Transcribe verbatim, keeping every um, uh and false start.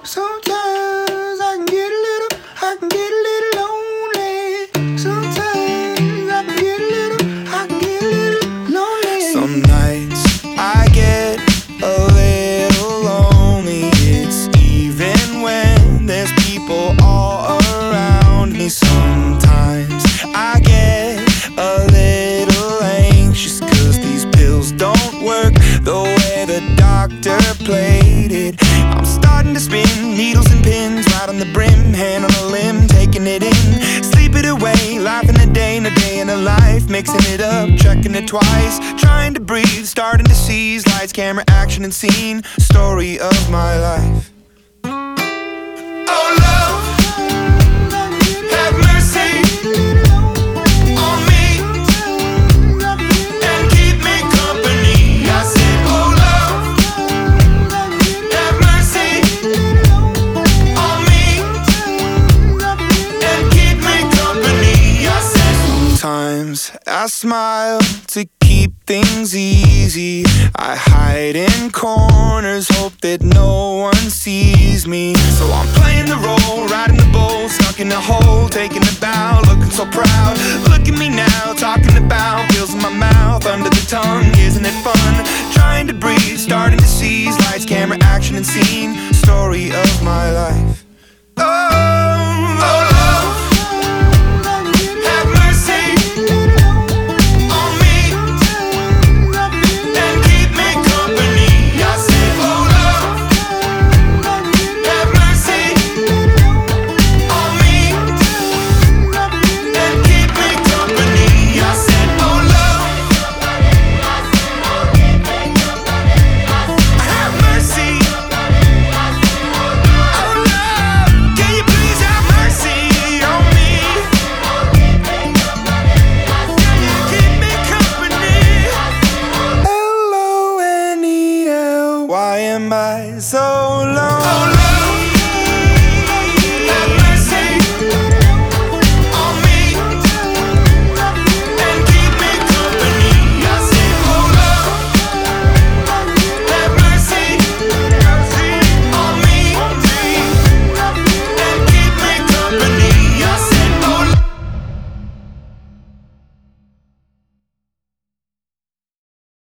Sometimes I can get a little, I can get a little lonely. Sometimes I can get a little, I can get a little lonely. Some nights I get a little lonely. It's even when there's people all around me. Sometimes I get a little anxious, cause these pills don't work the way the doctor played it. I'm starting to spin needles and pins right on the brim, hand on a limb, taking it in, sleep it away, life in a day and a day in a life, mixing it up, checking it twice, trying to breathe, starting to seize lights, camera, action and scene, story of my life. Oh love, have mercy on me and keep me company. I said, oh love, have mercy on me and keep me company. I said, sometimes I smile to keep things easy. I hide in corners, hope that no one sees me. So I'm playing the role, riding the bull, stuck in a hole, taking a bow, looking so proud. Look at me now, talking about pills in my mouth, under the tongue, isn't it fun? Trying to breathe, starting to seize lights, camera, action and scene, story of my life. Oh, oh love, have mercy on me and keep me company. I said, oh love, have mercy on me and keep me company. I said, oh love, have mercy. Oh love, can you please have mercy on me? Keep me company. L O N E L, why am I so lonely?